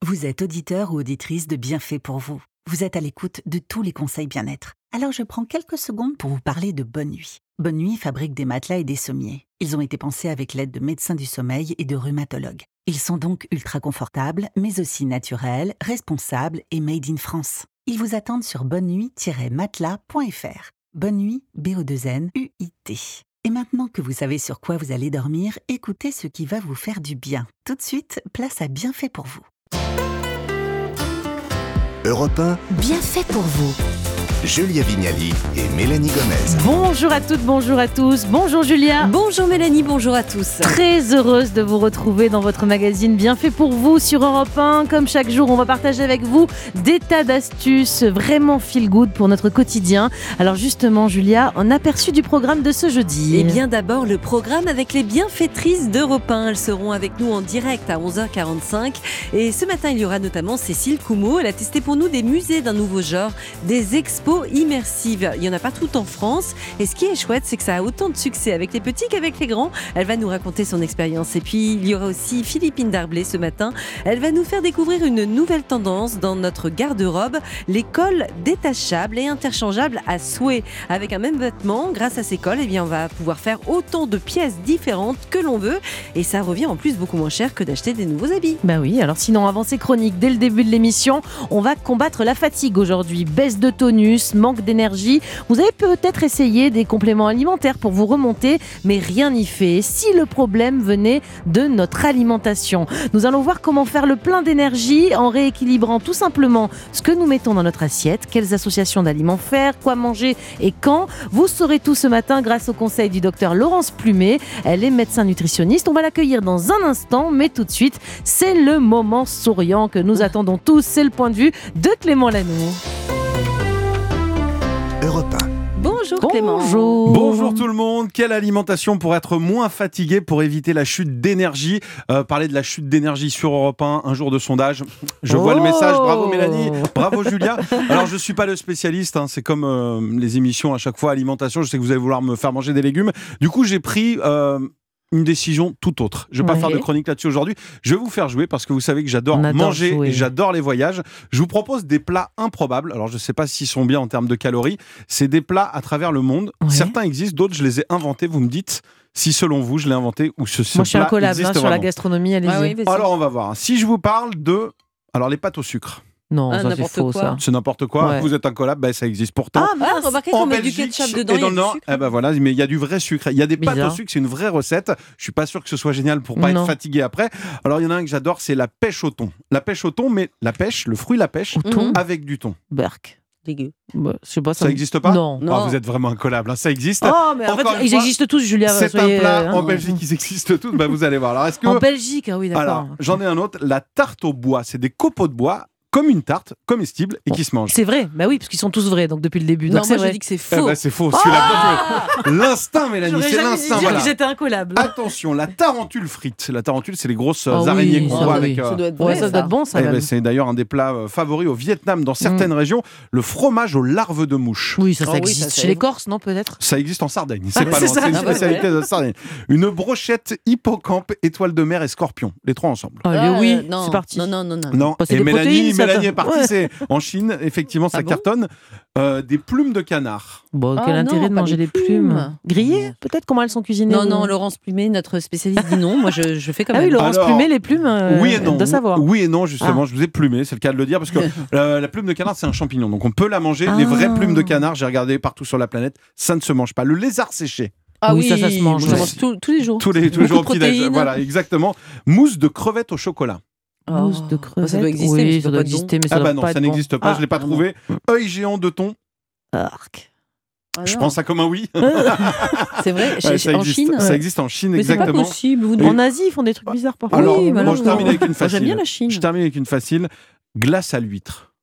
Vous êtes auditeur ou auditrice de Bienfait pour vous. Vous êtes à l'écoute de tous les conseils bien-être. Alors je prends quelques secondes pour vous parler de Bonne Nuit. Bonne Nuit fabrique des matelas et des sommiers. Ils ont été pensés avec l'aide de médecins du sommeil et de rhumatologues. Ils sont donc ultra confortables, mais aussi naturels, responsables et made in France. Ils vous attendent sur bonnenuit-matelas.fr. Bonne Nuit, B-O-2-N-U-I-T. Et maintenant que vous savez sur quoi vous allez dormir, écoutez ce qui va vous faire du bien. Tout de suite, place à Bienfait pour vous. Europe 1, Bienfait pour vous. Julia Vignali et Mélanie Gomez. Bonjour à toutes, bonjour à tous. Bonjour Julia. Bonjour Mélanie, bonjour à tous. Très heureuse de vous retrouver dans votre magazine Bienfait pour vous sur Europe 1. Comme chaque jour, on va partager avec vous des tas d'astuces vraiment feel good pour notre quotidien. Alors justement, Julia, un aperçu du programme de ce jeudi. Eh bien d'abord, le programme avec les bienfaitrices d'Europe 1. Elles seront avec nous en direct à 11h45. Et ce matin, il y aura notamment Cécile Coumeau. Elle a testé pour nous des musées d'un nouveau genre, des expos immersive. Il y en a partout en France et ce qui est chouette, c'est que ça a autant de succès avec les petits qu'avec les grands. Elle va nous raconter son expérience. Et puis il y aura aussi Philippine Darblay ce matin. Elle va nous faire découvrir une nouvelle tendance dans notre garde-robe, les cols détachables et interchangeables à souhait. Avec un même vêtement, grâce à ces cols, eh bien, on va pouvoir faire autant de pièces différentes que l'on veut et ça revient en plus beaucoup moins cher que d'acheter des nouveaux habits. Bah oui, alors sinon avant ces chroniques, dès le début de l'émission, on va combattre la fatigue aujourd'hui. Baisse de tonus, manque d'énergie. Vous avez peut-être essayé des compléments alimentaires pour vous remonter, mais rien n'y fait. Si le problème venait de notre alimentation, nous allons voir comment faire le plein d'énergie en rééquilibrant tout simplement ce que nous mettons dans notre assiette, quelles associations d'aliments faire, quoi manger et quand. Vous saurez tout ce matin grâce au conseil du docteur Laurence Plumet. Elle est médecin nutritionniste. On va l'accueillir dans un instant, mais tout de suite, c'est le moment souriant que nous attendons tous. C'est le point de vue de Clément Lanoux. Europe 1. Bonjour Clément. Bonjour tout le monde. Quelle alimentation pour être moins fatigué, pour éviter la chute d'énergie. Parler de la chute d'énergie sur Europe 1, un jour de sondage. Je vois le message. Bravo Mélanie, bravo Julia. Alors je ne suis pas le spécialiste, c'est comme les émissions à chaque fois, alimentation. Je sais que vous allez vouloir me faire manger des légumes. Du coup j'ai pris... une décision tout autre. Je ne vais pas faire de chronique là-dessus aujourd'hui. Je vais vous faire jouer parce que vous savez que j'adore manger et j'adore les voyages. Je vous propose des plats improbables. Alors, je ne sais pas s'ils sont bien en termes de calories. C'est des plats à travers le monde. Ouais. Certains existent, d'autres, je les ai inventés. Vous me dites si, selon vous, je l'ai inventé ou ce Moi, je suis plat incollable existe sur la gastronomie. Allez-y. Ah oui, alors, on va voir. Si je vous parle de... Alors, les pâtes au sucre. Non, ça c'est faux, quoi. ça. C'est n'importe quoi. Ouais. Vous êtes incollable, ça existe pourtant. Ah mince, remarquez qu'on met du Belgique ketchup dedans. Et dans le Nord, sucre. voilà, mais il y a du vrai sucre. Il y a des pâtes au sucre, c'est une vraie recette. Je suis pas sûr que ce soit génial pour pas être fatigué après. Alors il y en a un que j'adore, c'est la pêche au thon. La pêche au thon, mais la pêche, le fruit la pêche, avec du thon. Berk. Dégueu. Bah, je sais pas, ça n'existe pas ? Non. Oh, vous êtes vraiment incollable, ça existe. Oh, mais en fait, ils existent tous, Julia. C'est un plat en Belgique, ils existent tous. Vous allez voir. Alors, est-ce que... En Belgique, ah oui, d'accord. Alors, j'en ai un autre, la tarte au bois. C'est des copeaux de bois, comme une tarte, comestible et qui se mange. C'est vrai, bah oui, parce qu'ils sont tous vrais, donc depuis le début. Non, donc moi vrai. je dis que c'est faux. C'est faux. L'instinct, Mélanie, c'est l'instinct. Voilà. J'étais incollable. Attention, la tarentule frite. La tarentule, c'est les grosses araignées qu'on voit avec. Ça doit être vrai, ça doit être bon, ça. C'est d'ailleurs un des plats favoris au Vietnam dans certaines régions. Le fromage aux larves de mouche. Oui, ça existe. Chez les Corses, non, peut-être ? Ça existe en Sardaigne. C'est pas loin. C'est une spécialité de Sardaigne. Une brochette hippocampe, étoile de mer et scorpion. Les trois ensemble. Oui, c'est parti. Non. C'est et des Mélanie protéines, est partie. En Chine, effectivement, ça cartonne. Des plumes de canard. Bon, quel intérêt de manger des plumes grillées, peut-être ? Comment elles sont cuisinées ? Non, Laurence Plumet, notre spécialiste, dit non. Moi, je fais comme elle. Ah oui, Laurence Plumet, les plumes, oui et non. de savoir. Oui et non, justement, je vous ai plumé, c'est le cas de le dire, parce que la plume de canard, c'est un champignon, donc on peut la manger. Les vraies plumes de canard, j'ai regardé partout sur la planète, ça ne se mange pas. Le lézard séché. Ah oui, ça se mange. Je mange tous les jours. Tous les jours au petit-déj. Voilà, exactement. Mousse de crevettes au chocolat. Mousse de crevettes. Ça doit exister, oui, ça doit exister, mais ça doit pas ça n'existe pas, je ne l'ai pas trouvé. Œil géant de thon. Arc. Je prends ça comme un oui. C'est vrai, en Chine. Ça existe en Chine, mais exactement. C'est pas possible. En Asie, ils font des trucs bizarres parfois. Alors, moi, je termine avec une facile. J'aime bien la Chine. Je termine avec une facile. Glace à l'huître.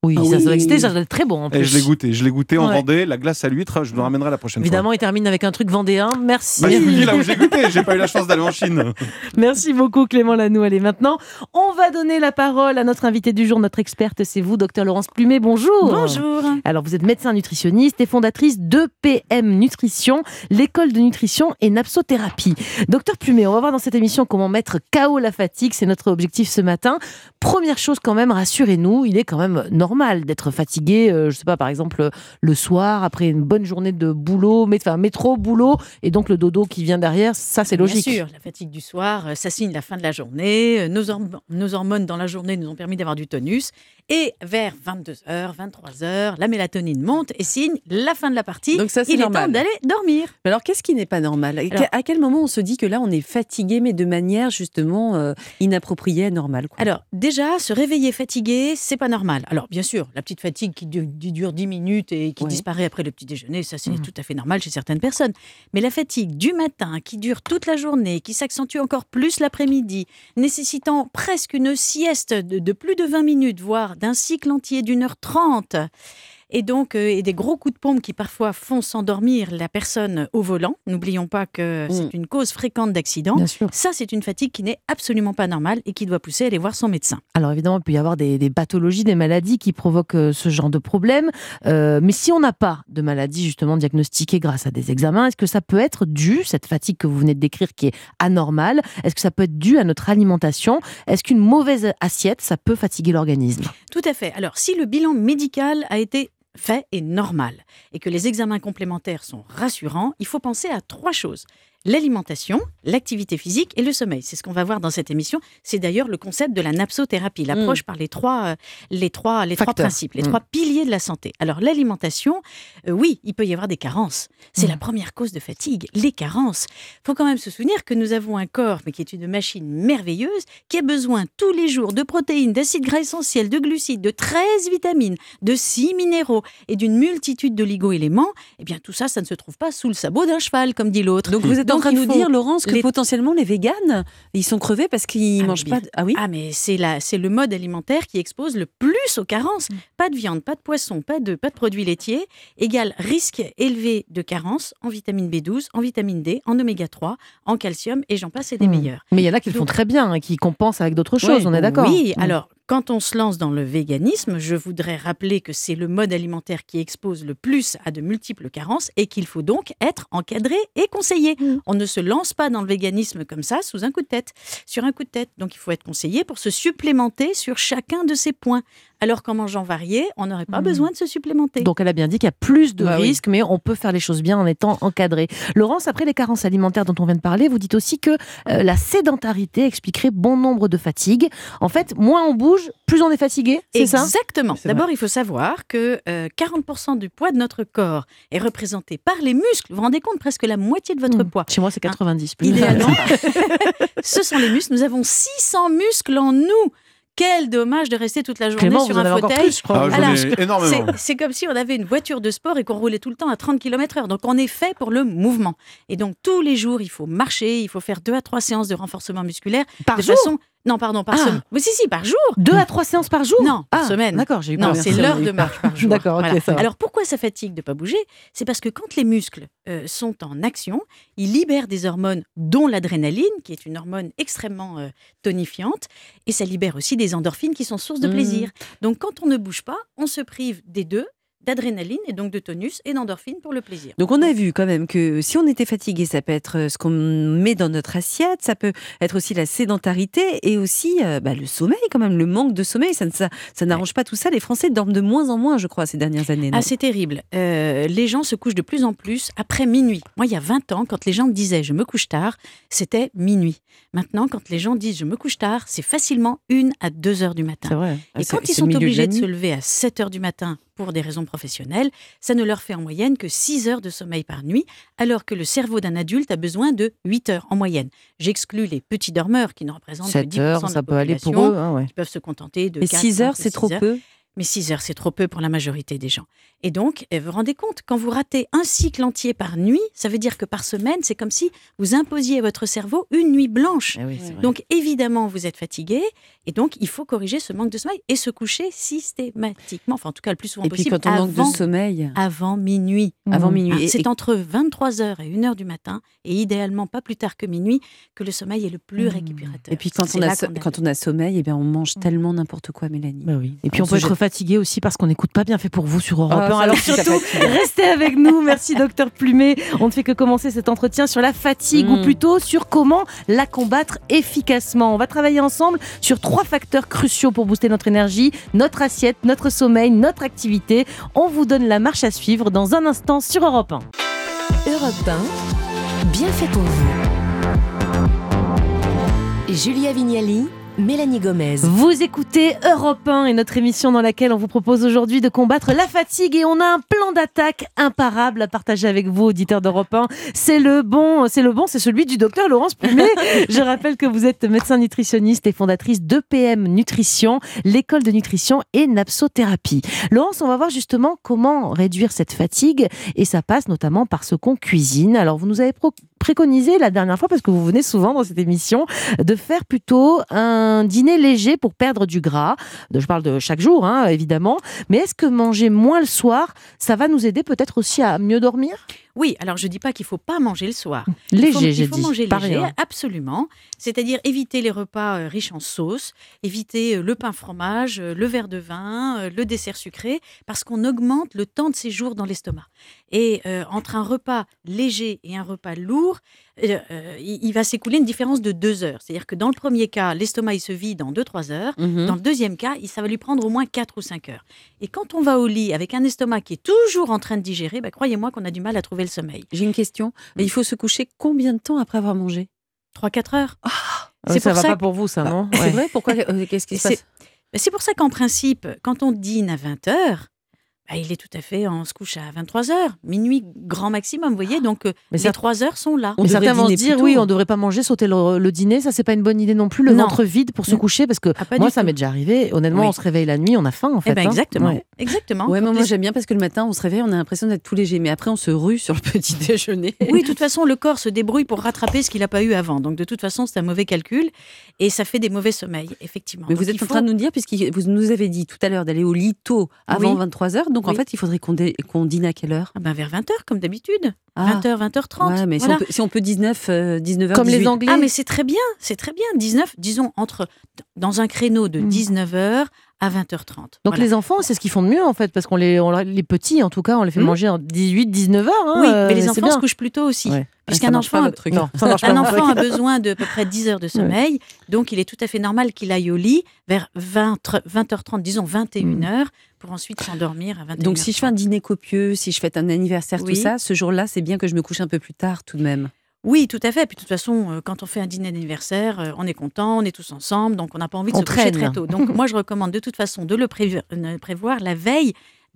Oui, Ah ça oui. doit exister, ça doit être très bon en plus. Et je l'ai goûté en Ouais. Vendée, la glace à l'huître, je vous le ramènerai la prochaine Évidemment, il termine avec un truc vendéen. Merci. fois. Bah, je vous dis là où j'ai goûté, j'ai pas eu la chance d'aller en Chine. Merci beaucoup Clément Lanoux. Allez, maintenant, on va donner la parole à notre invité du jour, notre experte, c'est vous, docteur Laurence Plumet. Bonjour. Bonjour. Alors, vous êtes médecin nutritionniste et fondatrice d'EPM Nutrition, l'école de nutrition et napsothérapie. Docteur Plumet, on va voir dans cette émission comment mettre KO la fatigue. C'est notre objectif ce matin. Première chose quand même, rassurez-nous, il est quand même normal d'être fatigué, je sais pas, par exemple, le soir, après une bonne journée de boulot, métro, boulot, et donc le dodo qui vient derrière, ça c'est logique. Bien sûr, la fatigue du soir, ça signe la fin de la journée. Nos hormones dans la journée nous ont permis d'avoir du tonus. Et vers 22h, 23h, la mélatonine monte et signe la fin de la partie. Donc ça, c'est Il normal. est temps d'aller dormir. Mais alors, qu'est-ce qui n'est pas normal ? À quel moment on se dit que là, on est fatigué, mais de manière justement inappropriée, anormale, quoi. Alors, déjà, se réveiller fatigué, c'est pas normal. Alors, bien sûr, la petite fatigue qui dure 10 minutes et qui Ouais. disparaît après le petit déjeuner, ça, c'est tout à fait normal chez certaines personnes. Mais la fatigue du matin, qui dure toute la journée, qui s'accentue encore plus l'après-midi, nécessitant presque une sieste de plus de 20 minutes, voire d'un cycle entier d'1h30, et donc et des gros coups de pompe qui parfois font s'endormir la personne au volant. N'oublions pas que c'est une cause fréquente d'accidents. Bien sûr. Ça, c'est une fatigue qui n'est absolument pas normale et qui doit pousser à aller voir son médecin. Alors évidemment, il peut y avoir des pathologies, des maladies qui provoquent ce genre de problème. Mais si on n'a pas de maladie justement diagnostiquée grâce à des examens, est-ce que ça peut être dû, cette fatigue que vous venez de décrire qui est anormale, est-ce que ça peut être dû à notre alimentation ? Est-ce qu'une mauvaise assiette, ça peut fatiguer l'organisme ? Tout à fait. Alors, si le bilan médical a été fait et normal et que les examens complémentaires sont rassurants, il faut penser à 3 choses. L'alimentation, l'activité physique et le sommeil. C'est ce qu'on va voir dans cette émission. C'est d'ailleurs le concept de la napsothérapie, l'approche par les trois principes, les 3 piliers de la santé. Alors l'alimentation, oui, il peut y avoir des carences. C'est la première cause de fatigue, les carences. Il faut quand même se souvenir que nous avons un corps, mais qui est une machine merveilleuse, qui a besoin tous les jours de protéines, d'acides gras essentiels, de glucides, de 13 vitamines, de 6 minéraux et d'une multitude d'oligo-éléments. Eh bien tout ça, ça ne se trouve pas sous le sabot d'un cheval, comme dit l'autre. Donc vous êtes en train de nous dire, Laurence, que les- potentiellement les véganes, ils sont crevés parce qu'ils Ah, mangent mais pas. bien. Ah oui. Ah, mais c'est le mode alimentaire qui expose le plus aux carences. Pas de viande, pas de poisson, pas de produits laitiers, égale risque élevé de carences en vitamine B12, en vitamine D, en oméga 3, en calcium, et j'en passe, et des meilleurs. Mais il y en a qui le font Donc- très bien, hein, qui compensent avec d'autres choses, on est d'accord ? Oui, alors, quand on se lance dans le véganisme, je voudrais rappeler que c'est le mode alimentaire qui expose le plus à de multiples carences et qu'il faut donc être encadré et conseillé. On ne se lance pas dans le véganisme comme ça, sur un coup de tête. Donc, il faut être conseillé pour se supplémenter sur chacun de ces points. Alors qu'en mangeant varié, on n'aurait pas besoin de se supplémenter. Donc elle a bien dit qu'il y a plus de Bah oui. risques, mais on peut faire les choses bien en étant encadré. Laurence, après les carences alimentaires dont on vient de parler, vous dites aussi que la sédentarité expliquerait bon nombre de fatigues. En fait, moins on bouge, plus on est fatigué, c'est ça ? Exactement. C'est D'abord, il faut savoir que 40% du poids de notre corps est représenté par les muscles. Vous vous rendez compte, presque la moitié de votre poids. Chez moi, c'est 90. Plus. Idéalement, ce sont les muscles. Nous avons 600 muscles en nous. Quel dommage de rester toute la journée Clément, sur vous en un avez encore fauteuil. plus, je crois. Ah, j'en Alors, ai énormément. C'est comme si on avait une voiture de sport et qu'on roulait tout le temps à 30 km/h. Donc, on est fait pour le mouvement. Et donc, tous les jours, il faut marcher, il faut faire 2 à 3 séances de renforcement musculaire. Par de jour façon... Non, pardon, par Ah. semaine. Oui, si, par jour. 2 à 3 séances par jour ? Non, par semaine. D'accord, j'ai eu Non, peur. c'est l'heure de marche par jour. D'accord, ok, ça va. Alors pourquoi ça fatigue de ne pas bouger ? C'est parce que quand les muscles sont en action, ils libèrent des hormones, dont l'adrénaline, qui est une hormone extrêmement tonifiante, et ça libère aussi des endorphines qui sont source de plaisir. Donc quand on ne bouge pas, on se prive des deux, d'adrénaline et donc de tonus et d'endorphine pour le plaisir. Donc on a vu quand même que si on était fatigué, ça peut être ce qu'on met dans notre assiette, ça peut être aussi la sédentarité et aussi le sommeil quand même, le manque de sommeil, ça n'arrange pas tout ça. Les Français dorment de moins en moins, je crois, ces dernières années. Non Ah, c'est terrible. Les gens se couchent de plus en plus après minuit. Moi, il y a 20 ans, quand les gens disaient « je me couche tard », c'était minuit. Maintenant, quand les gens disent « je me couche tard », c'est facilement 1 à 2 heures du matin. C'est vrai. Et quand ils sont obligés de se lever à 7 heures du matin pour des raisons professionnelles, ça ne leur fait en moyenne que 6 heures de sommeil par nuit, alors que le cerveau d'un adulte a besoin de 8 heures en moyenne. J'exclus les petits dormeurs qui ne représentent que 7 10% heures, de la ça peut aller population, pour eux. Hein, ouais. qui peuvent se contenter de Mais 4, 6 heures, 5 ou c'est trop 6 heures. peu. Mais 6 heures, c'est trop peu pour la majorité des gens. Et donc, vous vous rendez compte, quand vous ratez un cycle entier par nuit, ça veut dire que par semaine, c'est comme si vous imposiez à votre cerveau une nuit blanche. Eh oui, c'est vrai. Donc, évidemment, vous êtes fatigué. Et donc, il faut corriger ce manque de sommeil et se coucher systématiquement, enfin en tout cas le plus souvent Et puis possible, quand on manque de sommeil, avant minuit. avant minuit. C'est entre 23h et 1h du matin, et idéalement pas plus tard que minuit, que le sommeil est le plus récupérateur. Et puis quand C'est on, là a, qu'on a- quand on a sommeil, eh bien, on mange tellement n'importe quoi, Mélanie. Bah oui. Et puis On on peut se être jette- fatigué aussi parce qu'on n'écoute pas bien fait pour vous sur Europe 1. ça Alors aussi, ça surtout, fatigue. restez avec nous. Merci docteur Plumet. On ne fait que commencer cet entretien sur la fatigue ou plutôt sur comment la combattre efficacement. On va travailler ensemble sur 3 facteurs cruciaux pour booster notre énergie, notre assiette, notre sommeil, notre activité. On vous donne la marche à suivre dans un instant sur Europe 1. Europe 1, bien fait pour vous. Julia Vignali, Mélanie Gomez. Vous écoutez Europe 1 et notre émission dans laquelle on vous propose aujourd'hui de combattre la fatigue et on a un plan d'attaque imparable à partager avec vous, auditeurs d'Europe 1. C'est celui du docteur Laurence Plumet. Je rappelle que vous êtes médecin nutritionniste et fondatrice d'EPM Nutrition, l'école de nutrition et napsothérapie. Laurence, on va voir justement comment réduire cette fatigue et ça passe notamment par ce qu'on cuisine. Alors vous nous avez préconisé la dernière fois, parce que vous venez souvent dans cette émission, de faire plutôt un dîner léger pour perdre du gras. Je parle de chaque jour, évidemment. Mais est-ce que manger moins le soir, ça va nous aider peut-être aussi à mieux dormir ? Oui, alors je ne dis pas qu'il ne faut pas manger le soir. Léger, Il faut manger pas léger, rien. absolument. C'est-à-dire éviter les repas riches en sauce, éviter le pain fromage, le verre de vin, le dessert sucré, parce qu'on augmente le temps de séjour dans l'estomac. Et entre un repas léger et un repas lourd, il va s'écouler une différence de 2 heures. C'est-à-dire que dans le premier cas, l'estomac il se vide en 2-3 heures. Dans le deuxième cas, ça va lui prendre au moins 4 ou 5 heures. Et quand on va au lit avec un estomac qui est toujours en train de digérer, croyez-moi qu'on a du mal à trouver le sommeil. J'ai une question. Il faut se coucher combien de temps après avoir mangé ? 3-4 heures. C'est ça pour va ça pas pour vous, ça, non ? C'est Ouais. vrai ? Pourquoi ? Qu'est-ce qui se passe ? C'est pour ça qu'en principe, quand on dîne à 20 heures, il est tout à fait, on se couche à 23 heures, minuit grand maximum, vous voyez, donc Mais les 3 heures sont là. On Mais devrait certains vont se dîner dire, plus tôt. oui, on devrait pas manger, sauter le dîner, ça c'est pas une bonne idée non plus, le Non. ventre vide pour se Mm. coucher, parce que Pas moi du ça tout. m'est déjà arrivé, honnêtement Oui. on se réveille la nuit, on a faim en fait. Exactement, Ouais. exactement. Ouais, Quand moi les- j'aime bien parce que le matin, on se réveille, on a l'impression d'être tout léger. Mais après, on se rue sur le petit déjeuner. Oui, de toute façon, le corps se débrouille pour rattraper ce qu'il n'a pas eu avant. Donc, de toute façon, c'est un mauvais calcul et ça fait des mauvais sommeils, effectivement. Mais vous Donc, êtes il en train de nous dire, puisque vous nous avez dit tout à l'heure d'aller au lit tôt, avant Oui. 23h, donc en Oui. fait, il faudrait qu'on dîne à quelle heure ? vers 20 heures, comme d'habitude. Ah. 20h, 20h30. Ouais, mais voilà. si on peut 19h, Comme 18. les Anglais. Ah, mais c'est très bien, c'est très bien. 19, disons, dans un créneau de 19h à 20h30. Donc Voilà. les enfants, c'est ce qu'ils font de mieux en fait, parce les petits en tout cas, on les fait manger en 18-19 heures. Oui, mais les c'est enfants bien. se couchent plus tôt aussi. Ouais. Puisqu'un Ça marche pas, enfant, votre truc. Non, ça marche pas. un mon enfant a truc. besoin de à peu près 10 heures de sommeil, donc il est tout à fait normal qu'il aille au lit vers 20h30, disons 21h, pour ensuite s'endormir à 21h30. Donc si je fais un dîner copieux, si je fête un anniversaire, Oui. tout ça, ce jour-là, c'est bien que je me couche un peu plus tard tout de même. Oui, tout à fait. Puis de toute façon, quand on fait un dîner d'anniversaire, on est content, on est tous ensemble, donc on n'a pas envie de On se coucher traîne. très tôt. Donc moi, je recommande de toute façon de le prévoir la veille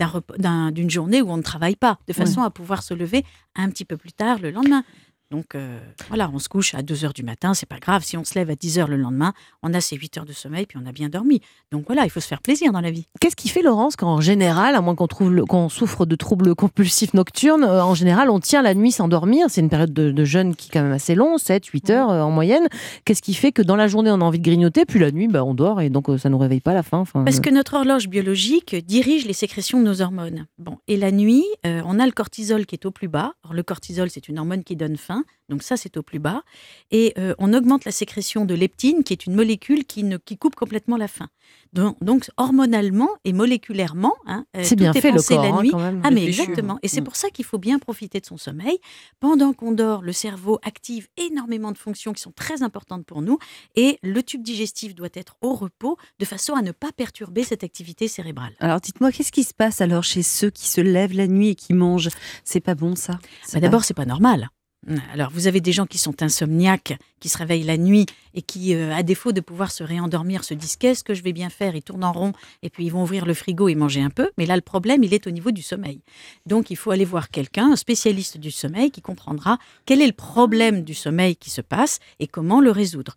d'une journée où on ne travaille pas, de façon à pouvoir se lever un petit peu plus tard le lendemain. Donc voilà, on se couche à 2h du matin, c'est pas grave. Si on se lève à 10h le lendemain, on a ses 8 heures de sommeil, puis on a bien dormi. Donc voilà, il faut se faire plaisir dans la vie. Qu'est-ce qui fait, Laurence, qu'en général, à moins qu'on souffre de troubles compulsifs nocturnes, en général, on tient la nuit sans dormir. C'est une période de jeûne qui est quand même assez long, 7-8 heures en moyenne. Qu'est-ce qui fait que dans la journée, on a envie de grignoter, puis la nuit, on dort et donc ça ne nous réveille pas à la fin. Parce que notre horloge biologique dirige les sécrétions de nos hormones. Bon, et la nuit, on a le cortisol qui est au plus bas. Alors, le cortisol, c'est une hormone qui donne faim. Donc ça, c'est au plus bas. Et on augmente la sécrétion de leptine, qui est une molécule qui coupe complètement la faim. Donc hormonalement et moléculairement, c'est tout bien est fait le pensé corps, la nuit. quand même. Ah mais Réfléchi. exactement. Et c'est pour ça qu'il faut bien profiter de son sommeil. Pendant qu'on dort, le cerveau active énormément de fonctions qui sont très importantes pour nous. Et le tube digestif doit être au repos de façon à ne pas perturber cette activité cérébrale. Alors dites-moi, qu'est-ce qui se passe alors chez ceux qui se lèvent la nuit et qui mangent ? C'est pas bon ça ? D'abord, c'est pas normal. Alors, vous avez des gens qui sont insomniaques, qui se réveillent la nuit et qui, à défaut de pouvoir se réendormir, se disent « qu'est-ce que je vais bien faire ?» Ils tournent en rond et puis ils vont ouvrir le frigo et manger un peu. Mais là, le problème, il est au niveau du sommeil. Donc, il faut aller voir quelqu'un, un spécialiste du sommeil, qui comprendra quel est le problème du sommeil qui se passe et comment le résoudre.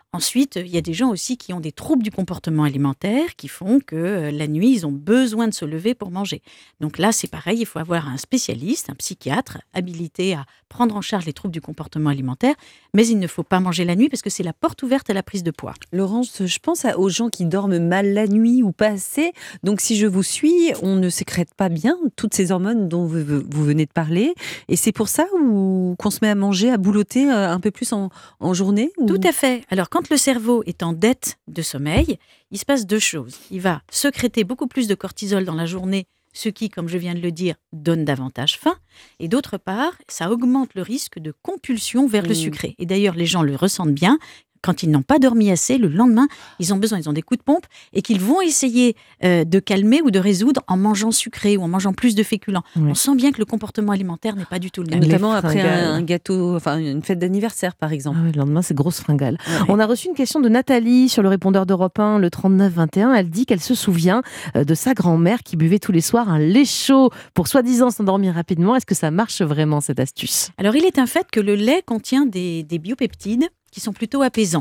Ensuite, il y a des gens aussi qui ont des troubles du comportement alimentaire qui font que la nuit, ils ont besoin de se lever pour manger. Donc là, c'est pareil, il faut avoir un spécialiste, un psychiatre, habilité à prendre en charge les troubles du comportement alimentaire, mais il ne faut pas manger la nuit parce que c'est la porte ouverte à la prise de poids. Laurence, je pense aux gens qui dorment mal la nuit ou pas assez. Donc si je vous suis, on ne sécrète pas bien toutes ces hormones dont vous venez de parler. Et c'est pour ça qu'on se met à manger, à boulotter un peu plus en journée ou... Tout à fait. Alors quand le cerveau est en dette de sommeil, il se passe deux choses. Il va sécréter beaucoup plus de cortisol dans la journée, ce qui, comme je viens de le dire, donne davantage faim. Et d'autre part, ça augmente le risque de compulsion vers le sucré. Et d'ailleurs, les gens le ressentent bien. Quand ils n'ont pas dormi assez, le lendemain, ils ont des coups de pompe et qu'ils vont essayer de calmer ou de résoudre en mangeant sucré ou en mangeant plus de féculents. Oui. On sent bien que le comportement alimentaire n'est pas du tout le même. Notamment après un gâteau, enfin une fête d'anniversaire par exemple. Ah oui, le lendemain, c'est grosse fringale. Ouais. On a reçu une question de Nathalie sur le répondeur d'Europe 1, le 3921. Elle dit qu'elle se souvient de sa grand-mère qui buvait tous les soirs un lait chaud pour soi-disant s'endormir rapidement. Est-ce que ça marche vraiment cette astuce ? Alors, il est un fait que le lait contient des biopeptides qui sont plutôt apaisants.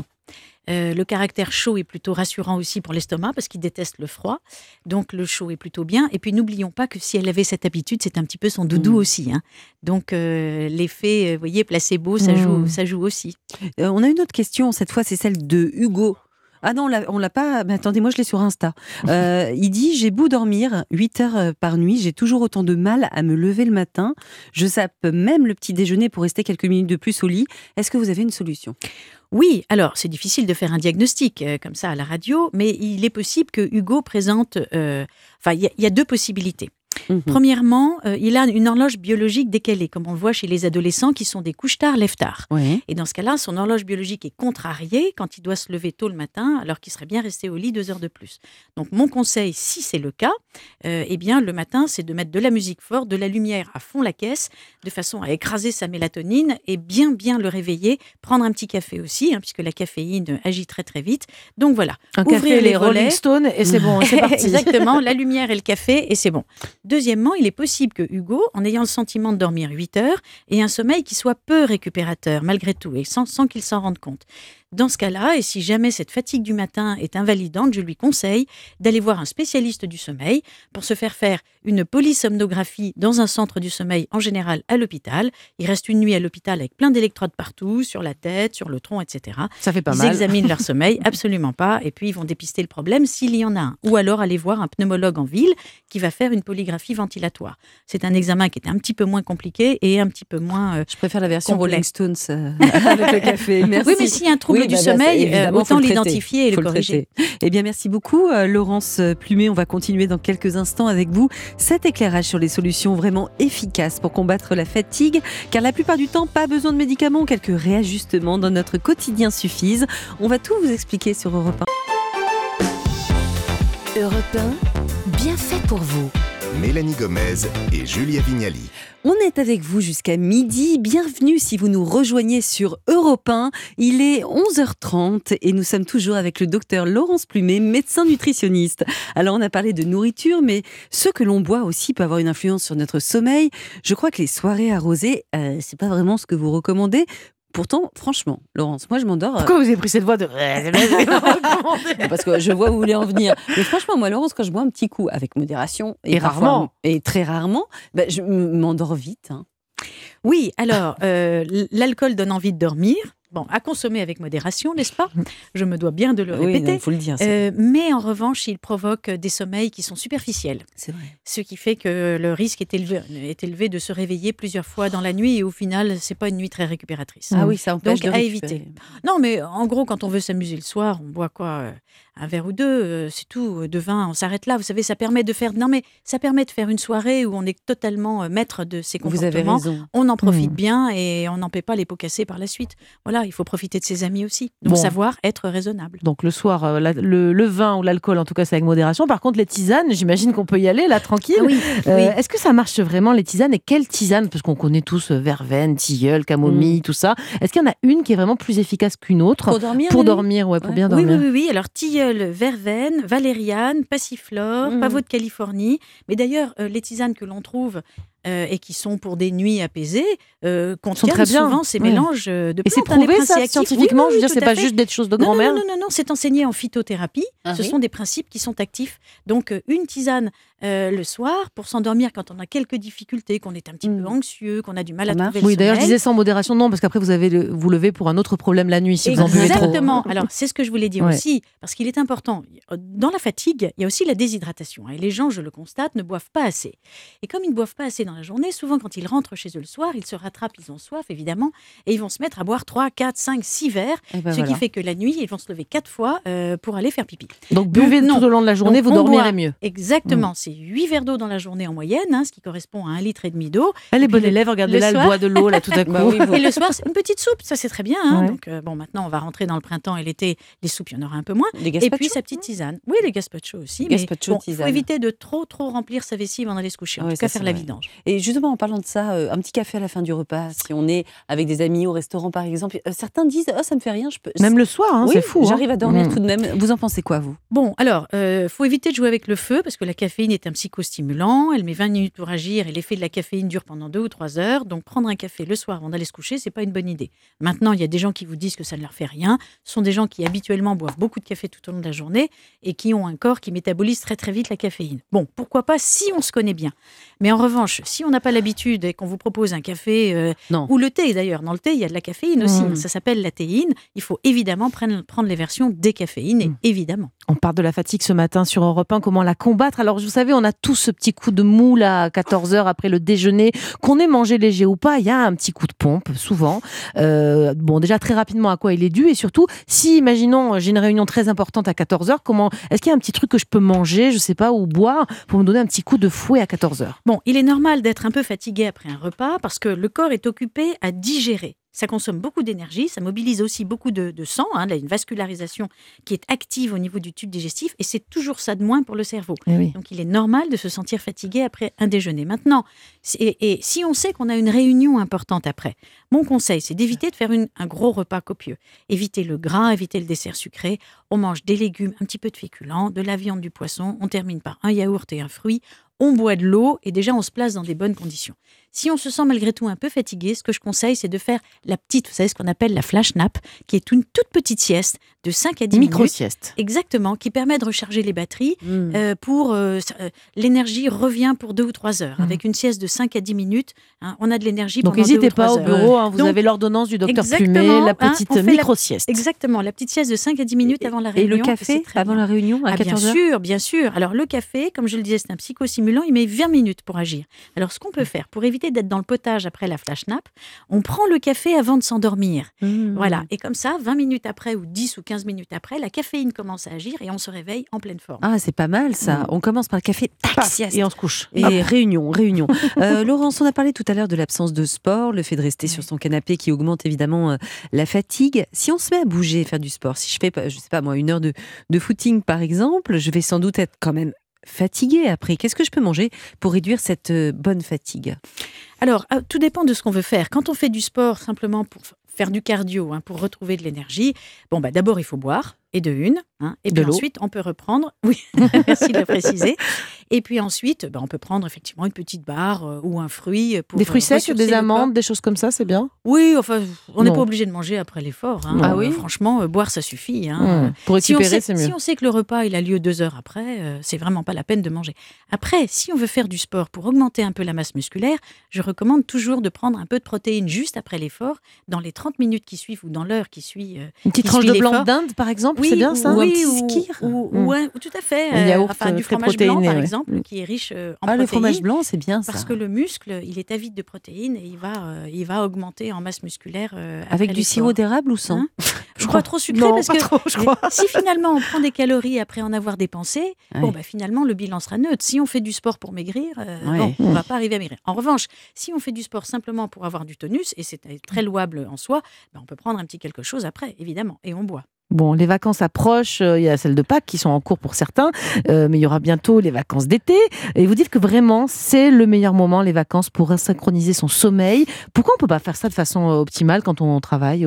Le caractère chaud est plutôt rassurant aussi pour l'estomac parce qu'il déteste le froid. Donc, le chaud est plutôt bien. Et puis, n'oublions pas que si elle avait cette habitude, c'est un petit peu son doudou aussi. Hein. Donc, l'effet, vous voyez, placebo, ça joue aussi. On a une autre question. Cette fois, c'est celle de Hugo. Ah non, on l'a pas. Mais attendez, moi je l'ai sur Insta. Il dit: j'ai beau dormir 8 heures par nuit, j'ai toujours autant de mal à me lever le matin. Je zappe même le petit déjeuner pour rester quelques minutes de plus au lit. Est-ce que vous avez une solution ? Oui, alors c'est difficile de faire un diagnostic comme ça à la radio, mais il est possible que Hugo présente. Il y a deux possibilités. Premièrement, il a une horloge biologique décalée, comme on le voit chez les adolescents qui sont des couche-tard, lève-tard. Oui. Et dans ce cas-là, son horloge biologique est contrariée quand il doit se lever tôt le matin, alors qu'il serait bien resté au lit 2 heures de plus. Donc, mon conseil, si c'est le cas, le matin, c'est de mettre de la musique forte, de la lumière à fond la caisse, de façon à écraser sa mélatonine et bien le réveiller. Prendre un petit café aussi, puisque la caféine agit très très vite. Donc voilà, ouvrir café, les Rolling Stones et c'est bon, c'est parti. Exactement, la lumière et le café et c'est bon. Deuxièmement, il est possible que Hugo, en ayant le sentiment de dormir 8 heures, ait un sommeil qui soit peu récupérateur, malgré tout, et sans qu'il s'en rende compte. Dans ce cas-là, et si jamais cette fatigue du matin est invalidante, je lui conseille d'aller voir un spécialiste du sommeil pour se faire une polysomnographie dans un centre du sommeil, en général à l'hôpital. Il reste une nuit à l'hôpital avec plein d'électrodes partout, sur la tête, sur le tronc, etc. Ça fait pas mal. Ils examinent leur sommeil, absolument pas, et puis ils vont dépister le problème s'il y en a un. Ou alors aller voir un pneumologue en ville qui va faire une polygraphie ventilatoire. C'est un examen qui est un petit peu moins compliqué et un petit peu moins Je préfère la version Rolling Stones avec le café. Merci. Oui, mais s'il y a un trouble du sommeil, autant l'identifier et le corriger. Eh bien, merci beaucoup, Laurence Plumet. On va continuer dans quelques instants avec vous cet éclairage sur les solutions vraiment efficaces pour combattre la fatigue, car la plupart du temps, pas besoin de médicaments, quelques réajustements dans notre quotidien suffisent. On va tout vous expliquer sur Europe 1. Europe 1, bien fait pour vous. Mélanie Gomez et Julia Vignali. On est avec vous jusqu'à midi. Bienvenue si vous nous rejoignez sur Europe 1. Il est 11h30 et nous sommes toujours avec le docteur Laurence Plumet, médecin nutritionniste. Alors on a parlé de nourriture, mais ce que l'on boit aussi peut avoir une influence sur notre sommeil. Je crois que les soirées arrosées, c'est pas vraiment ce que vous recommandez. Pourtant, franchement, Laurence, moi je m'endors. Pourquoi vous avez pris cette voix de... Parce que je vois où vous voulez en venir. Mais franchement, moi, Laurence, quand je bois un petit coup avec modération et rarement, et très rarement, je m'endors vite. Oui, alors, l'alcool donne envie de dormir. Bon, à consommer avec modération, n'est-ce pas ? Je me dois bien de le répéter. Il faut le dire. Mais en revanche, il provoque des sommeils qui sont superficiels. C'est vrai. Ce qui fait que le risque est élevé de se réveiller plusieurs fois dans la nuit et au final, c'est pas une nuit très récupératrice. Ah oui, ça empêche donc, à éviter. Non, mais en gros, quand on veut s'amuser le soir, on boit quoi ? Un verre ou deux, c'est tout, de vin, on s'arrête là. Vous savez, ça permet de faire une soirée où on est totalement maître de ses comportements. Vous avez raison. On en profite bien et on n'en paie pas les pots cassés par la suite. Voilà, il faut profiter de ses amis aussi. Donc savoir être raisonnable. Donc le soir, le vin ou l'alcool, en tout cas, c'est avec modération. Par contre, les tisanes, j'imagine qu'on peut y aller, là, tranquille. Ah oui, oui. Est-ce que ça marche vraiment, les tisanes ? Et quelle tisane ? Parce qu'on connaît tous verveine, tilleul, camomille, tout ça. Est-ce qu'il y en a une qui est vraiment plus efficace qu'une autre ? Pour dormir, pour bien dormir. Oui. Alors, tilleul, verveine, valériane, passiflore, pavot de Californie. Mais d'ailleurs, les tisanes que l'on trouve et qui sont pour des nuits apaisées, contiennent très bien. souvent ces mélanges de plantes. Et c'est Les prouvé principes ça actifs. scientifiquement? Oui, Je veux dire, tout c'est à pas fait. juste des choses de Non, grand-mère. non, c'est enseigné en phytothérapie. Ce sont des principes qui sont actifs. Donc, une tisane le soir pour s'endormir quand on a quelques difficultés, qu'on est un petit peu anxieux, qu'on a du mal à trouver le Oui, d'ailleurs, je sommeil. disais ça en modération, non, parce qu'après, vous levez pour un autre problème la nuit si vous en buvez trop. Exactement. Alors, c'est ce que je voulais dire Ouais. aussi, parce qu'il est important. Dans la fatigue, il y a aussi la déshydratation. Et les gens, je le constate, ne boivent pas assez. Et comme ils ne boivent pas assez dans la journée, souvent, quand ils rentrent chez eux le soir, ils se rattrapent, ils ont soif, évidemment, et ils vont se mettre à boire 3, 4, 5, 6 verres, ce qui fait que la nuit, ils vont se lever 4 fois pour aller faire pipi. Donc, buvez non. tout au long de la journée, Donc, vous on dormirez boit mieux. Exactement. C'est 8 verres d'eau dans la journée en moyenne, ce qui correspond à 1,5 litre d'eau. Elle est Et bonne puis élève, regardez le là, elle soir- boit de l'eau, là, tout à coup. Et le soir, c'est une petite soupe, ça c'est très bien. Ouais. Donc, maintenant, on va rentrer dans le printemps et l'été, les soupes, il y en aura un peu moins. Les Et gazpachos, puis sa petite tisane. Oui, les gazpachos aussi. Les Mais gazpachos, il faut tisane. éviter de trop remplir sa vessie avant d'aller se coucher. En Ouais, tout cas, ça, faire c'est la vrai. vidange. Et justement, en parlant de ça, un petit café à la fin du repas, si on est avec des amis au restaurant par exemple, certains disent « Oh, ça me fait rien, je peux… » Même le soir, hein, Oui, c'est fou. j'arrive à dormir Mmh. tout de même. Vous en pensez quoi, vous? Bon, alors, faut éviter de jouer avec le feu parce que la caféine est un psychostimulant. Elle met 20 minutes pour agir et l'effet de la caféine dure pendant 2 ou 3 heures. Donc, prendre un café le soir avant d'aller se coucher, c'est pas une bonne idée. Maintenant, il y a des gens qui vous disent que ça ne leur fait rien. Ce sont des gens qui habituellement boivent beaucoup de café tout au long de la journée et qui ont un corps qui métabolise très très vite la caféine. Bon, pourquoi pas si on se connaît bien. Mais en revanche, si on n'a pas l'habitude et qu'on vous propose un café Non. ou le thé d'ailleurs, dans le thé il y a de la caféine aussi. Mmh. Ça s'appelle la théine. Il faut évidemment prendre les versions décaféinées, évidemment. On parle de la fatigue ce matin sur Europe 1, comment la combattre. Alors, vous savez, on a tous ce petit coup de mou là, à 14h après le déjeuner, qu'on ait mangé léger ou pas, il y a un petit coup de pompe, souvent. Bon, déjà, très rapidement, à quoi il est dû, et surtout, si, imaginons, j'ai une réunion très importante à 14h, est-ce qu'il y a un petit truc que je peux manger, je sais pas, ou boire, pour me donner un petit coup de fouet à 14h? Bon, il est normal d'être un peu fatigué après un repas parce que le corps est occupé à digérer. Ça consomme beaucoup d'énergie, ça mobilise aussi beaucoup de sang, il y a une vascularisation qui est active au niveau du tube digestif et c'est toujours ça de moins pour le cerveau. Oui. Donc il est normal de se sentir fatigué après un déjeuner. Maintenant, et si on sait qu'on a une réunion importante après, mon conseil c'est d'éviter de faire un gros repas copieux. Éviter le gras, éviter le dessert sucré. On mange des légumes, un petit peu de féculents, de la viande, du poisson. On termine par un yaourt et un fruit. On boit de l'eau et déjà on se place dans des bonnes conditions. Si on se sent malgré tout un peu fatigué, ce que je conseille, c'est de faire la petite, vous savez ce qu'on appelle la flash nap, qui est une toute petite sieste de 5 à 10 minutes. Micro-sieste. Exactement, qui permet de recharger les batteries l'énergie revient pour 2 ou 3 heures. Avec une sieste de 5 à 10 minutes, on a de l'énergie Donc, pendant 2 ou 3 n'hésitez pas au heures. bureau, vous Donc, avez l'ordonnance du docteur exactement, Plumet, la petite on fait la- micro-sieste. Exactement, la petite sieste de 5 à 10 minutes avant la Et réunion. le café c'est très avant bien. la réunion à 14h? Bien sûr. Alors le café, comme je le disais, c'est un psychostimulant, il met 20 minutes pour agir. Alors ce qu'on peut faire, pour éviter d'être dans le potage après la flash nap, on prend le café avant de s'endormir. Voilà, et comme ça, 20 minutes après ou 10 ou 15 minutes après, la caféine commence à agir et on se réveille en pleine forme. Ah, c'est pas mal ça. On commence par le café, tac, Paf, sieste. et on se couche. Et réunion. Laurence, on a parlé tout à l'heure de l'absence de sport, le fait de rester sur son canapé qui augmente évidemment la fatigue. Si on se met à bouger, faire du sport, si je fais, je sais pas moi, 1 heure de footing par exemple, je vais sans doute être quand même fatiguée après. Qu'est-ce que je peux manger pour réduire cette bonne fatigue? Alors, tout dépend de ce qu'on veut faire. Quand on fait du sport simplement pour faire du cardio, pour retrouver de l'énergie, d'abord il faut boire, et de une, et De puis l'eau. ensuite on peut reprendre, oui, merci de le préciser, et puis ensuite on peut prendre effectivement une petite barre ou un fruit. Pour Des fruits secs, ressourcer des le amandes, corps. des choses comme ça, c'est bien. Oui, enfin, on n'est Non. pas obligé de manger après l'effort. Ah oui Franchement, boire ça suffit. Pour Si on, récupérer, sait, c'est mieux. si on sait que le repas il a lieu 2 heures après, c'est vraiment pas la peine de manger. Après, si on veut faire du sport pour augmenter un peu la masse musculaire, je recommande toujours de prendre un peu de protéines juste après l'effort, dans les 30 minutes qui suivent ou dans l'heure qui suit. Une petite qui tranche suit de blanc l'effort. d'Inde, par exemple, Oui, c'est bien ça? ou, Ou un oui, petit ou- skir ou tout à fait. Un yaourt du très fromage blanc, protéiné, par ouais. exemple, qui est riche en Ah, le protéines. fromage blanc, c'est bien ça. Parce que le muscle, il est avide de protéines et il va augmenter en masse musculaire. Avec après du l'effort. sirop d'érable ou sans? Je crois trop sucré Non, parce pas que trop, je crois. si finalement on prend des calories après en avoir dépensé, Ouais. finalement le bilan sera neutre. Si on fait du sport pour maigrir, Ouais. on va pas arriver à maigrir. En revanche, si on fait du sport simplement pour avoir du tonus, et c'est très louable en soi, on peut prendre un petit quelque chose après, évidemment, et on boit. Bon, les vacances approchent, il y a celles de Pâques qui sont en cours pour certains, mais il y aura bientôt les vacances d'été. Et vous dites que vraiment, c'est le meilleur moment, les vacances, pour synchroniser son sommeil. Pourquoi on ne peut pas faire ça de façon optimale quand on travaille au quotidien ?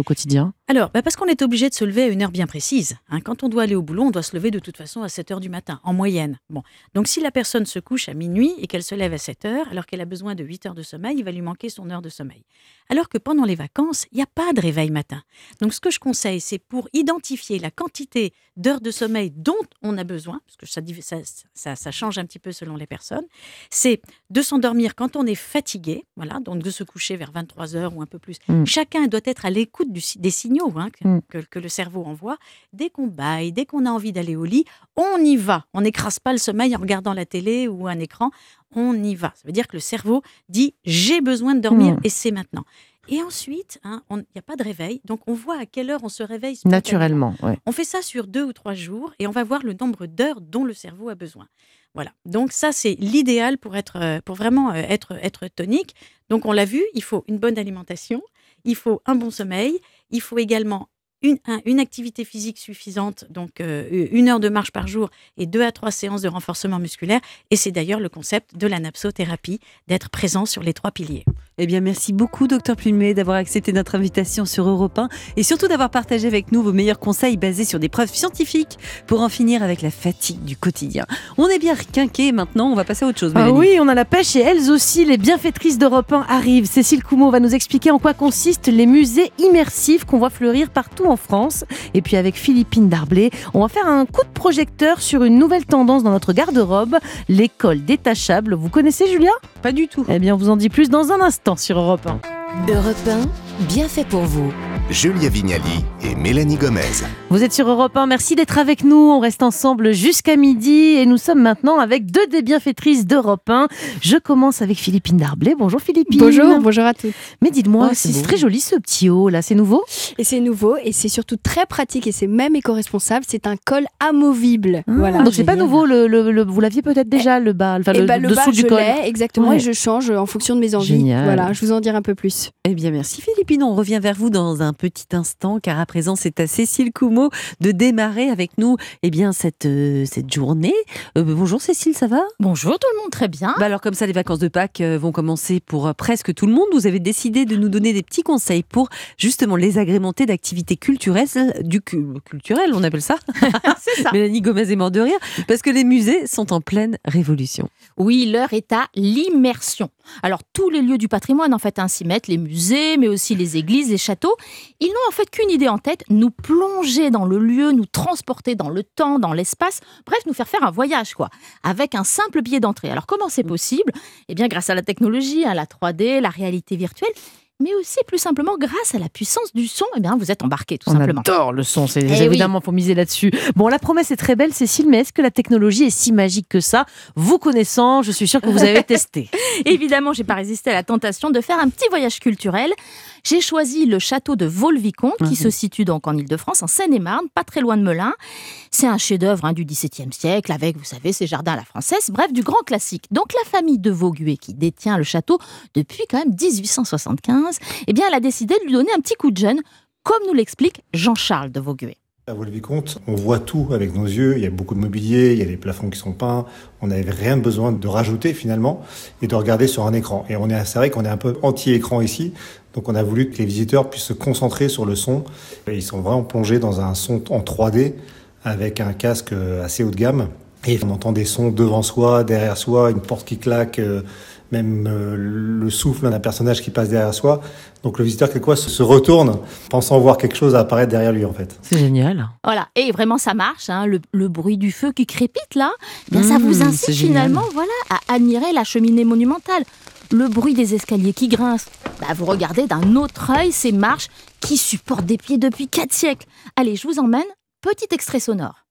Alors, parce qu'on est obligé de se lever à une heure bien précise. Quand on doit aller au boulot, on doit se lever de toute façon à 7 heures du matin, en moyenne. Bon. Donc, si la personne se couche à minuit et qu'elle se lève à 7 heures, alors qu'elle a besoin de 8 heures de sommeil, il va lui manquer son heure de sommeil. Alors que pendant les vacances, il n'y a pas de réveil matin. Donc, ce que je conseille, c'est pour identifier la quantité d'heures de sommeil dont on a besoin, parce que ça change un petit peu selon les personnes, c'est de s'endormir quand on est fatigué, voilà, donc de se coucher vers 23 heures ou un peu plus. Chacun doit être à l'écoute des signaux que le cerveau envoie. Dès qu'on bâille, dès qu'on a envie d'aller au lit, on y va. On n'écrase pas le sommeil en regardant la télé ou un écran. On y va. Ça veut dire que le cerveau dit « j'ai besoin de dormir et c'est maintenant ». Et ensuite, il n'y a pas de réveil. Donc, on voit à quelle heure on se réveille naturellement. Ouais. On fait ça sur 2 ou 3 jours et on va voir le nombre d'heures dont le cerveau a besoin. Voilà. Donc, ça, c'est l'idéal pour vraiment être tonique. Donc, on l'a vu, il faut une bonne alimentation, il faut un bon sommeil, il faut également une activité physique suffisante, donc 1 heure de marche par jour et 2 à 3 séances de renforcement musculaire. Et c'est d'ailleurs le concept de la napsothérapie, d'être présent sur les 3 piliers. Eh bien, merci beaucoup, Dr Plumet, d'avoir accepté notre invitation sur Europe 1 et surtout d'avoir partagé avec nous vos meilleurs conseils basés sur des preuves scientifiques pour en finir avec la fatigue du quotidien. On est bien requinqués maintenant, on va passer à autre chose. Ah oui, on a la pêche et elles aussi, les bienfaitrices d'Europe 1 arrivent. Cécile Coumeau va nous expliquer en quoi consistent les musées immersifs qu'on voit fleurir partout en France. Et puis avec Philippine Darblay, on va faire un coup de projecteur sur une nouvelle tendance dans notre garde-robe, l'école détachable. Vous connaissez, Julia ? Pas du tout. Eh bien, on vous en dit plus dans un instant sur Europe 1. Europe 1, bien fait pour vous. Julia Vignali et Mélanie Gomez. Vous êtes sur Europe 1, merci d'être avec nous. On reste ensemble jusqu'à midi et nous sommes maintenant avec 2 des bienfaitrices d'Europe 1. Je commence avec Philippine Darblay. Bonjour Philippine. Bonjour à tous. Mais dites-moi, c'est c'est très joli ce petit haut là, c'est nouveau ? Et c'est nouveau et c'est surtout très pratique et c'est même éco-responsable. C'est un col amovible. Voilà. Donc c'est pas nouveau, vous l'aviez peut-être déjà le bas, le dessous bas, du col. l'ai, exactement, Ouais. et je change en fonction de mes envies. Génial. Voilà, je vous en dire un peu plus. Eh bien, merci Philippine. On revient vers vous dans un petit instant, car à présent, c'est à Cécile Coumeau de démarrer avec nous cette journée. Bonjour Cécile, ça va ? Bonjour tout le monde, très bien. Alors comme ça, les vacances de Pâques vont commencer pour presque tout le monde. Vous avez décidé de nous donner des petits conseils pour justement les agrémenter d'activités culturelles, culturelles, on appelle ça. C'est ça. Mélanie Gomez est morte de rire, parce que les musées sont en pleine révolution. Oui, l'heure est à l'immersion. Alors tous les lieux du patrimoine en fait s'y mettent, les musées, mais aussi les églises, les châteaux. Ils n'ont en fait qu'une idée en tête, nous plonger dans le lieu, nous transporter dans le temps, dans l'espace, bref, nous faire un voyage quoi, avec un simple billet d'entrée. Alors comment c'est possible ? Eh bien grâce à la technologie, la 3D, la réalité virtuelle, mais aussi plus simplement grâce à la puissance du son, eh bien vous êtes embarqués tout simplement. On adore le son, c'est Eh évidemment, faut miser là-dessus. Bon, la promesse est très belle Cécile, mais est-ce que la technologie est si magique que ça ? Vous connaissant, je suis sûre que vous avez testé. Évidemment, j'ai pas résisté à la tentation de faire un petit voyage culturel. J'ai choisi le château de Vaux-le-Vicomte, qui se situe donc en Île-de-France, en Seine-et-Marne, pas très loin de Melun. C'est un chef-d'œuvre du XVIIe siècle, avec, vous savez, ses jardins à la française, bref, du grand classique. Donc la famille de Vaugué, qui détient le château depuis quand même 1875, eh bien, elle a décidé de lui donner un petit coup de jeune, comme nous l'explique Jean-Charles de Vaugué. À Vaux-le-Vicomte, on voit tout avec nos yeux, il y a beaucoup de mobilier, il y a les plafonds qui sont peints, on n'avait rien besoin de rajouter finalement et de regarder sur un écran. Et c'est vrai qu'on est un peu anti-écran ici, donc on a voulu que les visiteurs puissent se concentrer sur le son. Et ils sont vraiment plongés dans un son en 3D avec un casque assez haut de gamme. Et on entend des sons devant soi, derrière soi, une porte qui claque, même le souffle d'un personnage qui passe derrière soi. Donc le visiteur quelquefois se retourne, pensant voir quelque chose apparaître derrière lui en fait. C'est génial. Voilà, et vraiment ça marche, le bruit du feu qui crépite là, eh bien, ça vous incite finalement à admirer la cheminée monumentale. Le bruit des escaliers qui grincent, vous regardez d'un autre œil ces marches qui supportent des pieds depuis 4 siècles. Allez, je vous emmène, petit extrait sonore.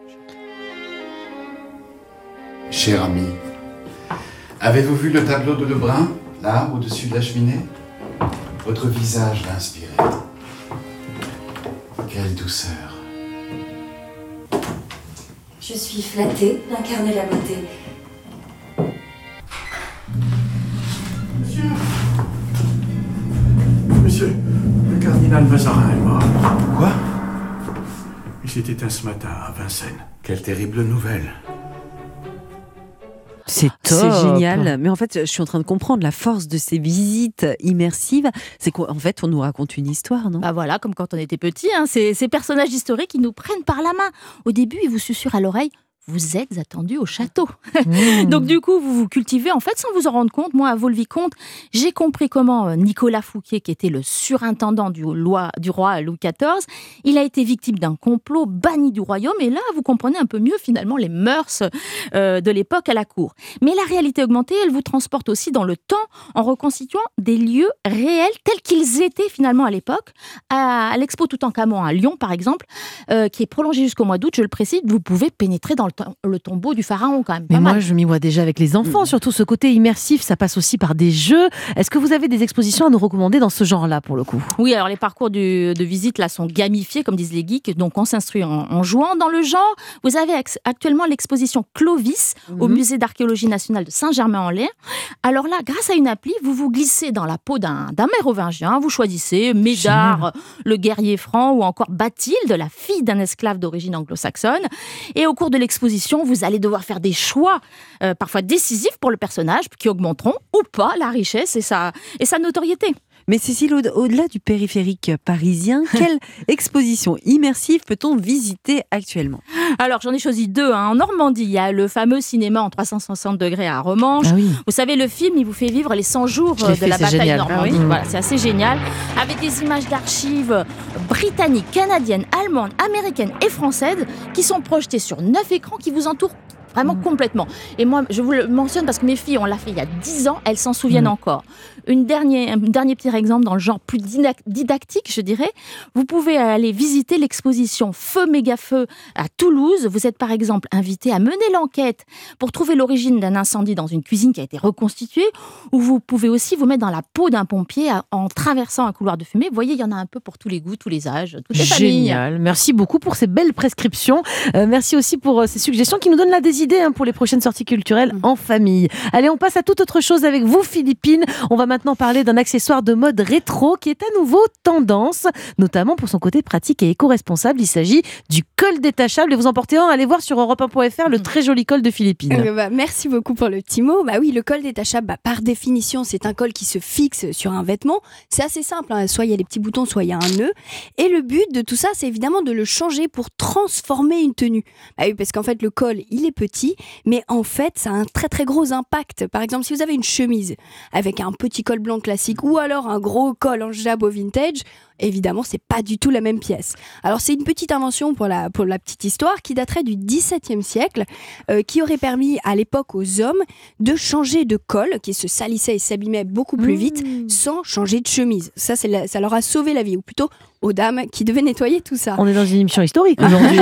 Cher ami, avez-vous vu le tableau de Lebrun, là, au-dessus de la cheminée ? Votre visage l'a inspiré. Quelle douceur. Je suis flattée d'incarner la beauté. Monsieur, le cardinal Mazarin est mort. Quoi ? Il s'est éteint ce matin à Vincennes. Quelle terrible nouvelle. C'est top. C'est génial. Mais en fait, je suis en train de comprendre la force de ces visites immersives. C'est qu'en fait, on nous raconte une histoire, non ? Bah voilà, comme quand on était petit, ces personnages historiques qui nous prennent par la main. Au début, ils vous susurrent à l'oreille. Vous êtes attendu au château. Donc du coup, vous vous cultivez en fait sans vous en rendre compte. Moi, à Vaux-le-Vicomte, j'ai compris comment Nicolas Fouquier, qui était le surintendant du roi Louis XIV, il a été victime d'un complot, banni du royaume. Et là, vous comprenez un peu mieux finalement les mœurs de l'époque à la cour. Mais la réalité augmentée, elle vous transporte aussi dans le temps en reconstituant des lieux réels tels qu'ils étaient finalement à l'époque. À l'Expo Toutankhamon à Lyon, par exemple, qui est prolongée jusqu'au mois d'août, je le précise, vous pouvez pénétrer dans le tombeau du pharaon quand même. Mais moi, je m'y vois déjà avec les enfants, surtout ce côté immersif, ça passe aussi par des jeux. Est-ce que vous avez des expositions à nous recommander dans ce genre-là, pour le coup ? Oui, alors les parcours de visite là sont gamifiés, comme disent les geeks, donc on s'instruit en jouant. Dans le genre, vous avez actuellement l'exposition Clovis au musée d'archéologie nationale de Saint-Germain-en-Laye. Alors là, grâce à une appli, vous vous glissez dans la peau d'un mérovingien, vous choisissez Médard, le guerrier franc, ou encore Bathilde, la fille d'un esclave d'origine anglo-saxonne. Et au cours de l'exposition, vous allez devoir faire des choix parfois décisifs pour le personnage qui augmenteront ou pas la richesse et sa notoriété. Mais Cécile, au-delà du périphérique parisien, quelle exposition immersive peut-on visiter actuellement ? Alors, j'en ai choisi 2. En Normandie, il y a le fameux cinéma en 360 degrés à Romanche. Ah oui. Vous savez, le film, il vous fait vivre les 100 jours de la bataille de Normandie. Voilà, c'est assez génial. Avec des images d'archives britanniques, canadiennes, allemandes, américaines et françaises qui sont projetées sur 9 écrans qui vous entourent vraiment complètement. Et moi, je vous le mentionne parce que mes filles, on l'a fait il y a 10 ans, elles s'en souviennent encore. Un dernier petit exemple dans le genre plus didactique, je dirais. Vous pouvez aller visiter l'exposition Feu Méga Feu à Toulouse. Vous êtes par exemple invité à mener l'enquête pour trouver l'origine d'un incendie dans une cuisine qui a été reconstituée. Ou vous pouvez aussi vous mettre dans la peau d'un pompier en traversant un couloir de fumée. Vous voyez, il y en a un peu pour tous les goûts, tous les âges, toutes les familles. Génial. Merci beaucoup pour ces belles prescriptions. Merci aussi pour ces suggestions qui nous donnent des idées pour les prochaines sorties culturelles en famille. Allez, on passe à toute autre chose avec vous, Philippine. On va maintenant parler d'un accessoire de mode rétro qui est à nouveau tendance, notamment pour son côté pratique et éco-responsable. Il s'agit du col détachable. Et vous en portez un, allez voir sur europe1.fr le très joli col de Philippine. Merci beaucoup pour le petit mot. Oui, le col détachable, par définition, c'est un col qui se fixe sur un vêtement. C'est assez simple, soit il y a des petits boutons, soit il y a un nœud. Et le but de tout ça, c'est évidemment de le changer pour transformer une tenue. Oui, parce qu'en fait, le col, il est petit, mais en fait, ça a un très très gros impact. Par exemple, si vous avez une chemise avec un petit col blanc classique ou alors un gros col en jabot vintage, évidemment, c'est pas du tout la même pièce. Alors, c'est une petite invention pour la petite histoire qui daterait du XVIIe siècle, qui aurait permis à l'époque aux hommes de changer de col, qui se salissait et s'abîmait beaucoup plus vite, sans changer de chemise. Ça leur a sauvé la vie, ou plutôt aux dames qui devaient nettoyer tout ça. On est dans une émission historique aujourd'hui.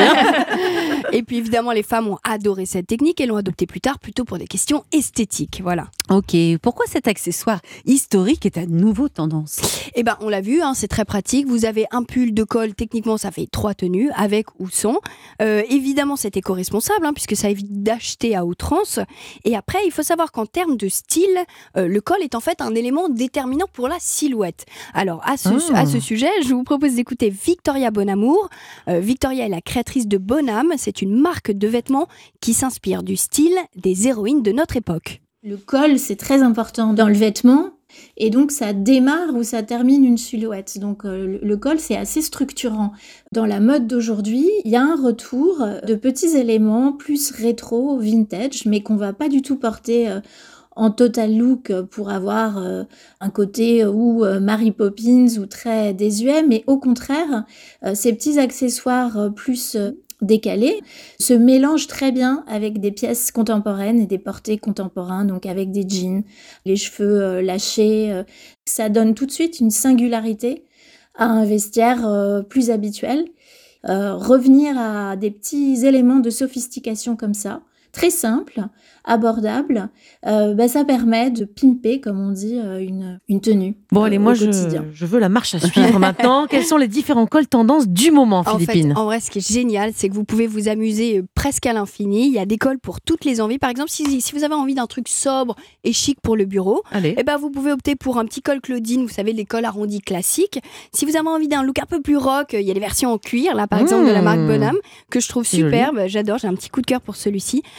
Et puis évidemment, les femmes ont adoré cette technique et l'ont adoptée plus tard, plutôt pour des questions esthétiques. Voilà. Ok, pourquoi cet accessoire historique est à nouveau tendance ? On l'a vu, c'est très pratique. Vous avez un pull de col, techniquement ça fait 3 tenues, avec ou sans. Évidemment, c'est éco-responsable, puisque ça évite d'acheter à outrance. Et après, il faut savoir qu'en termes de style, le col est en fait un élément déterminant pour la silhouette. Alors, à ce sujet, je vous propose d'écouter Victoria Bonamour. Victoria est la créatrice de Bonam. C'est une marque de vêtements qui s'inspire du style des héroïnes de notre époque. Le col, c'est très important dans le vêtement. Et donc, ça démarre ou ça termine une silhouette. Donc, le col, c'est assez structurant. Dans la mode d'aujourd'hui, il y a un retour de petits éléments plus rétro, vintage, mais qu'on va pas du tout porter en total look pour avoir un côté ou Mary Poppins ou très désuet. Mais au contraire, ces petits accessoires plus décalés se mélangent très bien avec des pièces contemporaines et des portés contemporains, donc avec des jeans, les cheveux lâchés. Ça donne tout de suite une singularité à un vestiaire plus habituel. Revenir à des petits éléments de sophistication comme ça, très simple, abordable, ça permet de pimper, comme on dit, une tenue. Bon, allez, moi, je veux la marche à suivre maintenant. Quels sont les différents cols tendances du moment, Philippine ? En vrai, ce qui est génial, c'est que vous pouvez vous amuser presque à l'infini. Il y a des cols pour toutes les envies. Par exemple, si vous avez envie d'un truc sobre et chic pour le bureau, vous pouvez opter pour un petit col Claudine, vous savez, les cols arrondis classiques. Si vous avez envie d'un look un peu plus rock, il y a des versions en cuir, là, par exemple, de la marque Bonam, que je trouve superbe. J'adore, j'ai un petit coup de cœur pour celui-ci.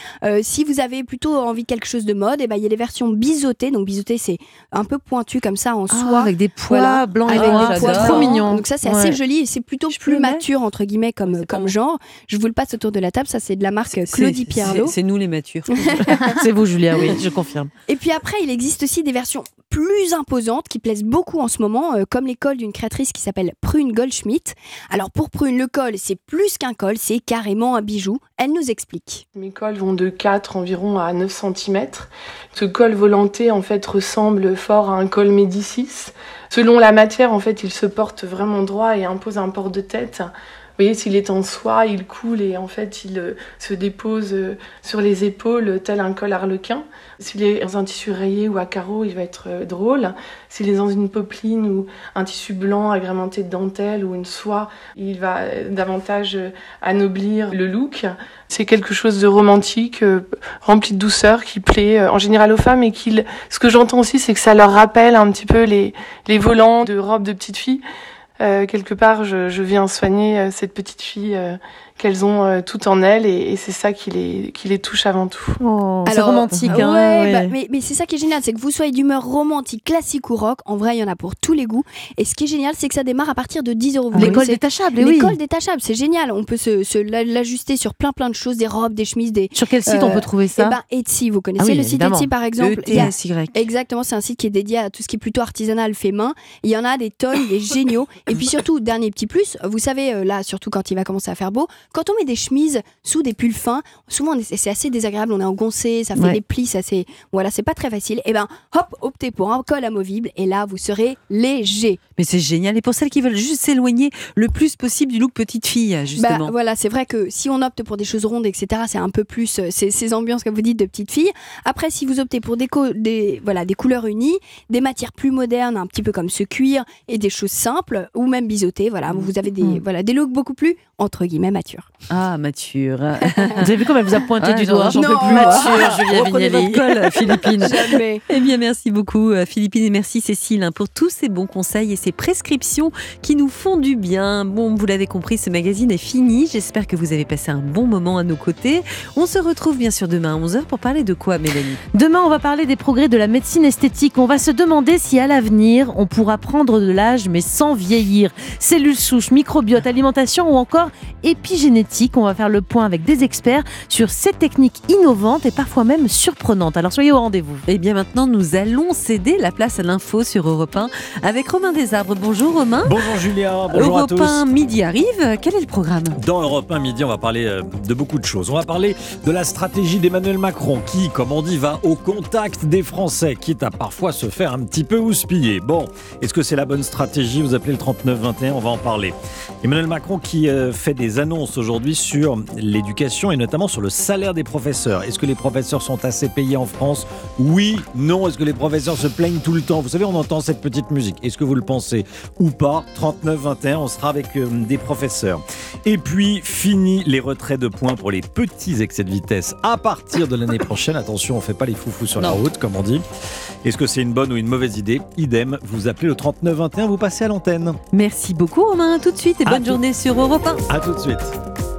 Si vous avez plutôt envie de quelque chose de mode, il y a les versions biseautées. Donc biseauté, c'est un peu pointu comme ça en soie. Avec des pois blancs et noirs, c'est trop mignon. Donc ça, c'est assez Ouais. joli et c'est plutôt plus mature, entre guillemets, comme genre. Je vous le passe autour de la table. Ça, c'est de la marque Claudie Pierlot. C'est nous les matures. C'est vous, Julia, oui, je confirme. Et puis après, il existe aussi des versions plus imposantes qui plaisent beaucoup en ce moment, comme les cols d'une créatrice qui s'appelle Prune Goldschmidt. Alors pour Prune, le col, c'est plus qu'un col, c'est carrément un bijou. Elle nous explique. Mes cols vont de 4 environ à 9 cm. Ce col volanté, en fait, ressemble fort à un col Médicis. Selon la matière, en fait, il se porte vraiment droit et impose un port de tête. Vous voyez, s'il est en soie, il coule et en fait, il se dépose sur les épaules tel un col arlequin. S'il est dans un tissu rayé ou à carreaux, il va être drôle. S'il est dans une popeline ou un tissu blanc agrémenté de dentelle ou une soie, il va davantage anoblir le look. C'est quelque chose de romantique, rempli de douceur, qui plaît en général aux femmes et ce que j'entends aussi, c'est que ça leur rappelle un petit peu les volants de robes de petites filles. Quelque part, je viens soigner cette petite fille qu'elles ont tout en elles et c'est ça qui les touche avant tout. Oh, c'est romantique. Hein, ouais. Mais c'est ça qui est génial, c'est que vous soyez d'humeur romantique, classique ou rock, en vrai, il y en a pour tous les goûts. Et ce qui est génial, c'est que ça démarre à partir de 10 €. Les cols détachables, oui. Les cols détachables, c'est génial. On peut l'ajuster sur plein de choses, des robes, des chemises, des... Sur quel site on peut trouver ça? Etsy, vous connaissez le site Etsy par exemple? ETSY. Exactement, c'est un site qui est dédié à tout ce qui est plutôt artisanal, fait main. Il y en a des tonnes, des géniaux. Et puis surtout, dernier petit plus, vous savez, là, surtout quand il va commencer à faire beau, quand on met des chemises sous des pulls fins, souvent c'est assez désagréable, on est engoncé, ça fait des plis, c'est pas très facile. Et hop, optez pour un col amovible et là vous serez léger. Mais c'est génial. Et pour celles qui veulent juste s'éloigner le plus possible du look petite fille, justement. Voilà, c'est vrai que si on opte pour des choses rondes, etc., c'est un peu plus ces ambiances, comme vous dites, de petite fille. Après, si vous optez pour des couleurs unies, des matières plus modernes, un petit peu comme ce cuir, et des choses simples, ou même biseautées, vous avez des looks beaucoup plus, entre guillemets, matures. Ah, mature. Vous avez vu comme elle vous a pointé du doigt? J'en peux plus. Mature, Julia Reprenez Vignali. votre col, Philippine. Jamais. Eh bien, merci beaucoup, Philippine, et merci, Cécile, pour tous ces bons conseils et ces prescriptions qui nous font du bien. Bon, vous l'avez compris, ce magazine est fini. J'espère que vous avez passé un bon moment à nos côtés. On se retrouve bien sûr demain à 11h pour parler de quoi, Mélanie? Demain, on va parler des progrès de la médecine esthétique. On va se demander si à l'avenir, on pourra prendre de l'âge mais sans vieillir. Cellules souches, microbiote, alimentation ou encore épigénétique. On va faire le point avec des experts sur ces techniques innovantes et parfois même surprenantes. Alors soyez au rendez-vous. Et bien maintenant, nous allons céder la place à l'info sur Europe 1 avec Romain Desarbres. Bonjour Romain. Bonjour Julia, bonjour à tous. Europe 1 midi arrive. Quel est le programme? Dans Europe 1 midi, on va parler de beaucoup de choses. On va parler de la stratégie d'Emmanuel Macron qui, comme on dit, va au contact des Français, quitte à parfois se faire un petit peu houspiller. Bon, est-ce que c'est la bonne stratégie? Vous appelez le 3921, on va en parler. Emmanuel Macron qui fait des annonces aujourd'hui sur l'éducation et notamment sur le salaire des professeurs. Est-ce que les professeurs sont assez payés en France? Oui, non. Est-ce que les professeurs se plaignent tout le temps? Vous savez, on entend cette petite musique. Est-ce que vous le pensez ou pas? 39-21, on sera avec des professeurs. Et puis, fini les retraits de points pour les petits excès de vitesse à partir de l'année prochaine. Attention, on ne fait pas les foufous sur la route, comme on dit. Est-ce que c'est une bonne ou une mauvaise idée? Idem, vous appelez le 39-21, vous passez à l'antenne. Merci beaucoup Romain, à tout de suite et bonne journée sur Europe 1. À tout de suite.